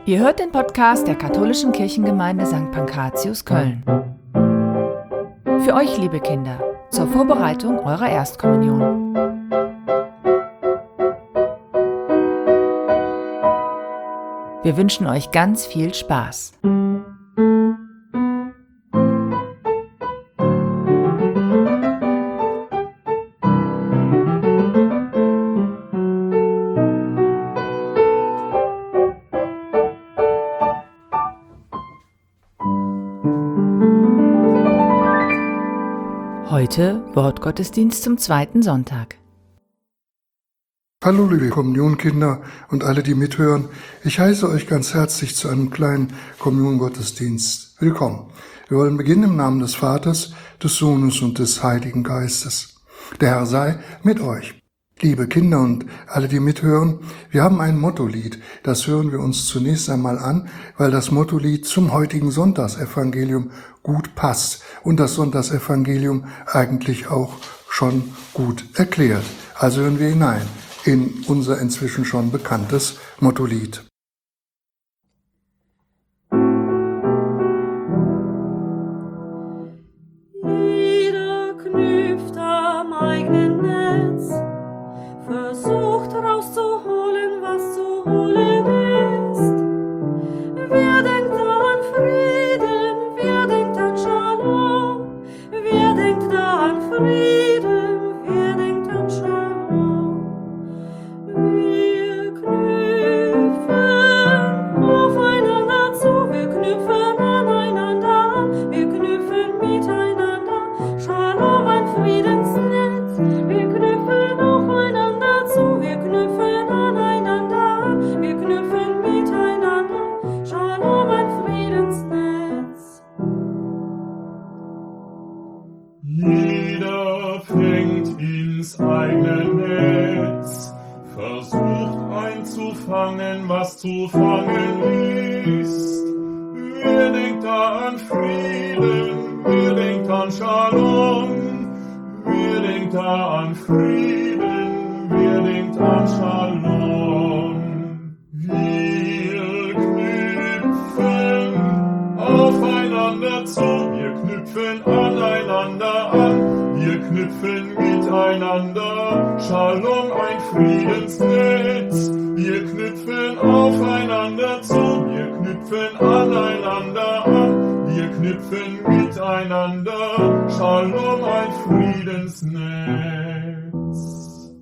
Ihr hört den Podcast der Katholischen Kirchengemeinde St. Pankratius Köln. Für euch, liebe Kinder, zur Vorbereitung eurer Erstkommunion. Wir wünschen euch ganz viel Spaß. Heute Wortgottesdienst zum zweiten Sonntag. Hallo liebe Kommunionkinder und alle, die mithören. Ich heiße euch ganz herzlich zu einem kleinen Kommuniongottesdienst willkommen. Wir wollen beginnen im Namen des Vaters, des Sohnes und des Heiligen Geistes. Der Herr sei mit euch. Liebe Kinder und alle, die mithören, wir haben ein Mottolied. Das hören wir uns zunächst einmal an, weil das Mottolied zum heutigen Sonntagsevangelium gut passt und das Sonntagsevangelium eigentlich auch schon gut erklärt. Also hören wir hinein in unser inzwischen schon bekanntes Mottolied. Jeder knüpft am eigenen Netz, versucht rauszuholen, was zu holen ist. Wer denkt da an Frieden, wer denkt an Shalom, wer denkt da an Frieden, wer denkt an Shalom. Wir knüpfen aufeinander zu, wir knüpfen aneinander an, wir knüpfen miteinander, Shalom ein Friedensnetz. Wir knüpfen aufeinander zu, wir knüpfen aneinander an, wir knüpfen miteinander, Shalom ein Friedensnetz. Jeder fängt ins eigene Netz, versucht einzufangen, was zu fangen ist. Wer denkt da an Frieden, wer denkt an Shalom, wer denkt da an Frieden, wer denkt an Shalom. Wir knüpfen aufeinander zu, wir knüpfen aneinander an, wir knüpfen miteinander, Shalom ein Friedensnetz. Wir knüpfen aufeinander zu, wir knüpfen aneinander an, wir knüpfen miteinander, Shalom ein Friedensnetz.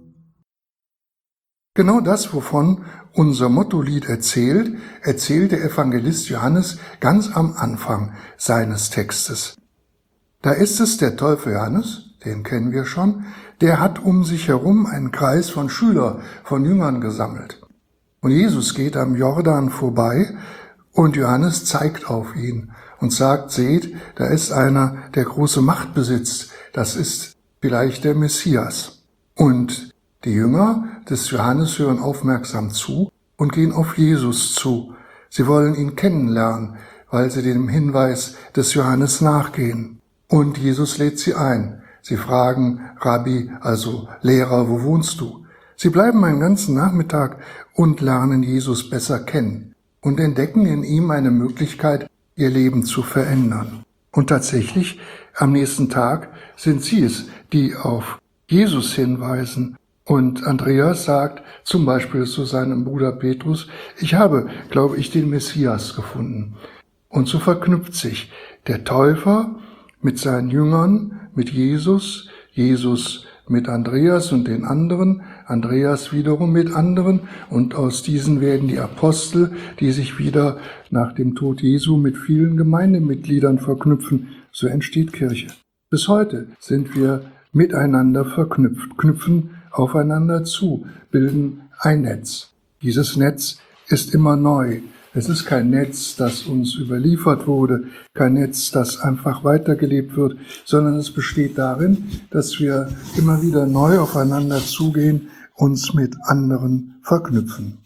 Genau das, wovon unser Mottolied erzählt der Evangelist Johannes ganz am Anfang seines Textes. Da ist es der Täufer Johannes, den kennen wir schon, der hat um sich herum einen Kreis von Schülern, von Jüngern gesammelt. Und Jesus geht am Jordan vorbei und Johannes zeigt auf ihn und sagt, seht, da ist einer, der große Macht besitzt, das ist vielleicht der Messias. Und die Jünger des Johannes hören aufmerksam zu und gehen auf Jesus zu. Sie wollen ihn kennenlernen, weil sie dem Hinweis des Johannes nachgehen. Und Jesus lädt sie ein. Sie fragen, Rabbi, also Lehrer, wo wohnst du? Sie bleiben einen ganzen Nachmittag und lernen Jesus besser kennen und entdecken in ihm eine Möglichkeit, ihr Leben zu verändern. Und tatsächlich, am nächsten Tag sind sie es, die auf Jesus hinweisen. Und Andreas sagt zum Beispiel zu seinem Bruder Petrus, ich habe, glaube ich, den Messias gefunden. Und so verknüpft sich der Täufer mit seinen Jüngern, mit Jesus, Jesus mit Andreas und den anderen, Andreas wiederum mit anderen, und aus diesen werden die Apostel, die sich wieder nach dem Tod Jesu mit vielen Gemeindemitgliedern verknüpfen. So entsteht Kirche. Bis heute sind wir miteinander verknüpft, knüpfen aufeinander zu, bilden ein Netz. Dieses Netz ist immer neu. Es ist kein Netz, das uns überliefert wurde, kein Netz, das einfach weitergelebt wird, sondern es besteht darin, dass wir immer wieder neu aufeinander zugehen, uns mit anderen verknüpfen.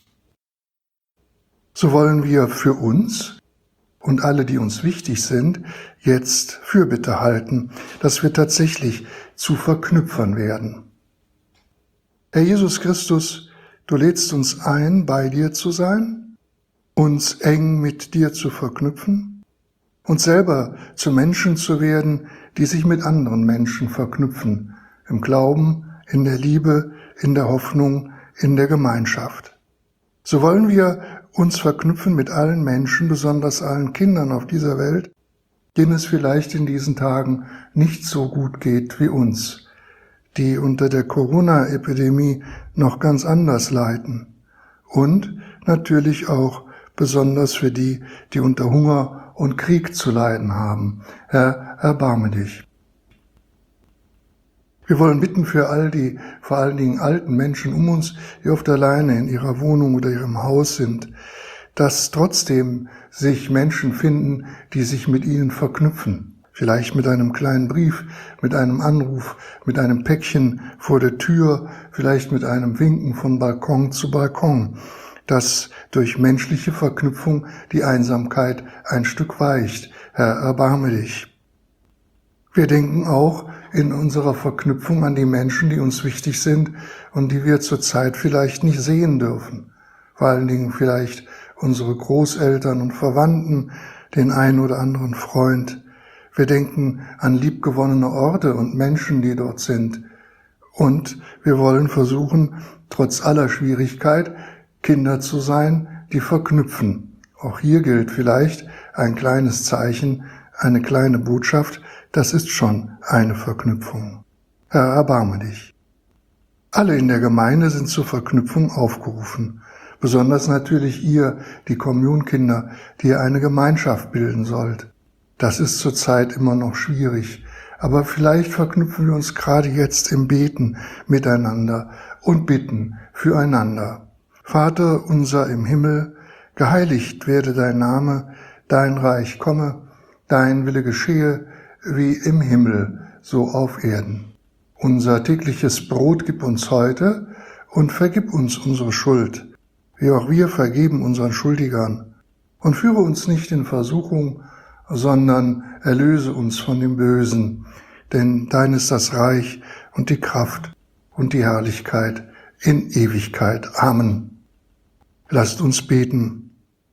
So wollen wir für uns und alle, die uns wichtig sind, jetzt Fürbitte halten, dass wir tatsächlich zu Verknüpfern werden. Herr Jesus Christus, du lädst uns ein, bei dir zu sein uns eng mit dir zu verknüpfen, uns selber zu Menschen zu werden, die sich mit anderen Menschen verknüpfen, im Glauben, in der Liebe, in der Hoffnung, in der Gemeinschaft. So wollen wir uns verknüpfen mit allen Menschen, besonders allen Kindern auf dieser Welt, denen es vielleicht in diesen Tagen nicht so gut geht wie uns, die unter der Corona-Epidemie noch ganz anders leiden. Und natürlich auch besonders für die, die unter Hunger und Krieg zu leiden haben. Herr, erbarme dich. Wir wollen bitten für all die, vor allen Dingen alten Menschen um uns, die oft alleine in ihrer Wohnung oder ihrem Haus sind, dass trotzdem sich Menschen finden, die sich mit ihnen verknüpfen. Vielleicht mit einem kleinen Brief, mit einem Anruf, mit einem Päckchen vor der Tür, vielleicht mit einem Winken von Balkon zu Balkon, dass durch menschliche Verknüpfung die Einsamkeit ein Stück weicht. Herr, erbarme dich. Wir denken auch in unserer Verknüpfung an die Menschen, die uns wichtig sind und die wir zurzeit vielleicht nicht sehen dürfen. Vor allen Dingen vielleicht unsere Großeltern und Verwandten, den einen oder anderen Freund. Wir denken an liebgewonnene Orte und Menschen, die dort sind. Und wir wollen versuchen, trotz aller Schwierigkeit, Kinder zu sein, die verknüpfen. Auch hier gilt vielleicht ein kleines Zeichen, eine kleine Botschaft, das ist schon eine Verknüpfung. Herr, erbarme dich. Alle in der Gemeinde sind zur Verknüpfung aufgerufen. Besonders natürlich ihr, die Kommunionkinder, die ihr eine Gemeinschaft bilden sollt. Das ist zurzeit immer noch schwierig. Aber vielleicht verknüpfen wir uns gerade jetzt im Beten miteinander und bitten füreinander. Vater unser im Himmel, geheiligt werde dein Name, dein Reich komme, dein Wille geschehe, wie im Himmel, so auf Erden. Unser tägliches Brot gib uns heute und vergib uns unsere Schuld, wie auch wir vergeben unseren Schuldigern. Und führe uns nicht in Versuchung, sondern erlöse uns von dem Bösen. Denn dein ist das Reich und die Kraft und die Herrlichkeit in Ewigkeit. Amen. Lasst uns beten.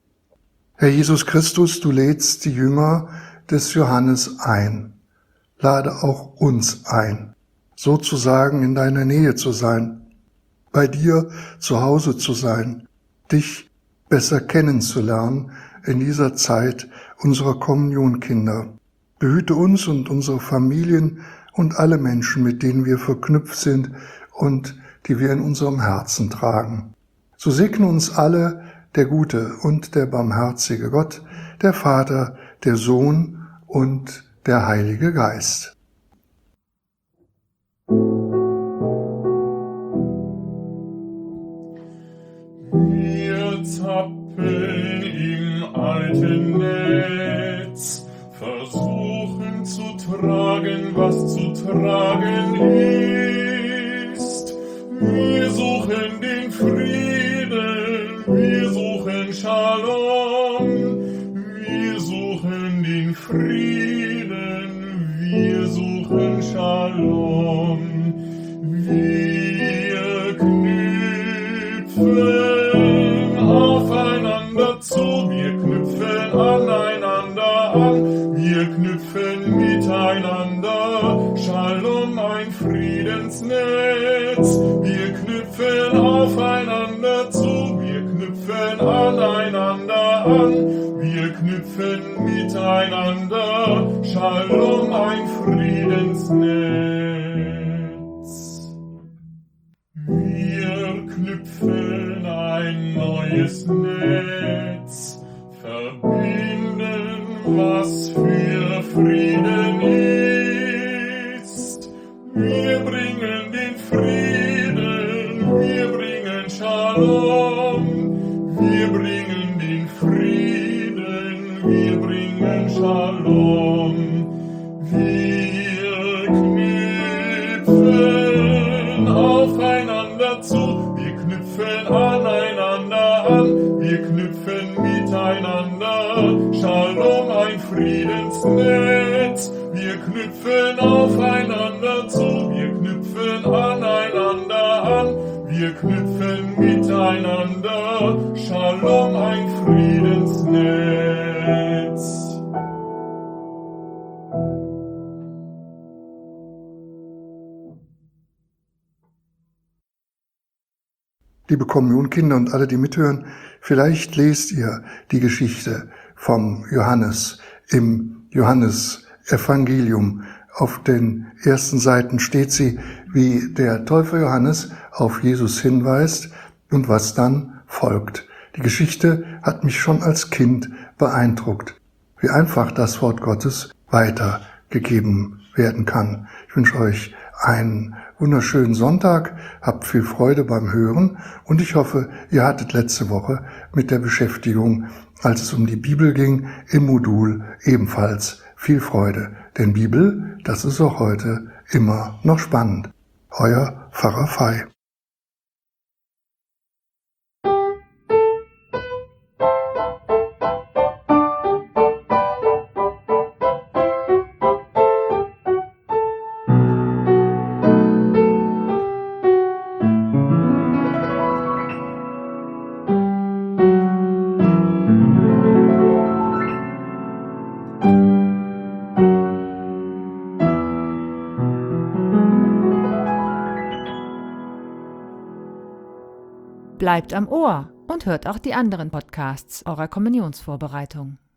Herr Jesus Christus, du lädst die Jünger des Johannes ein. Lade auch uns ein, sozusagen in deiner Nähe zu sein, bei dir zu Hause zu sein, dich besser kennenzulernen in dieser Zeit unserer Kommunionkinder. Behüte uns und unsere Familien und alle Menschen, mit denen wir verknüpft sind und die wir in unserem Herzen tragen. So segne uns alle der gute und der barmherzige Gott, der Vater, der Sohn und der Heilige Geist. Wir zappeln im alten Netz, versuchen zu tragen, was zu tragen ist. Wir suchen den Frieden, wir suchen Shalom, wir suchen den Frieden, wir suchen Shalom. Wir knüpfen aufeinander zu, wir knüpfen aneinander an, wir knüpfen miteinander, Shalom, ein Friedensnetz. Wir knüpfen aufeinander zu, wir knüpfen aneinander an, wir knüpfen miteinander, Shalom, ein Friedensnetz. Wir knüpfen ein neues Netz, verbinden, was für Frieden ist. Wir bringen den Frieden, wir bringen Shalom, wir bringen den Frieden, wir bringen Shalom. Wir knüpfen aufeinander zu, wir knüpfen aneinander an, wir knüpfen miteinander, Shalom, ein Friedensnetz. Wir knüpfen aufeinander zu, wir knüpfen aneinander an, wir knüpfen miteinander, Shalom, ein Friedensnetz. Liebe Kommunionkinder und alle, die mithören, vielleicht lest ihr die Geschichte vom Johannes im Johannesevangelium. Auf den ersten Seiten steht sie, wie der Täufer Johannes auf Jesus hinweist und was dann folgt. Die Geschichte hat mich schon als Kind beeindruckt, wie einfach das Wort Gottes weitergegeben werden kann. Ich wünsche euch einen wunderschönen Sonntag, habt viel Freude beim Hören und ich hoffe, ihr hattet letzte Woche mit der Beschäftigung, als es um die Bibel ging, im Modul ebenfalls viel Freude. Denn Bibel, das ist auch heute immer noch spannend. Euer Pfarrer Fei. Bleibt am Ohr und hört auch die anderen Podcasts eurer Kommunionsvorbereitung.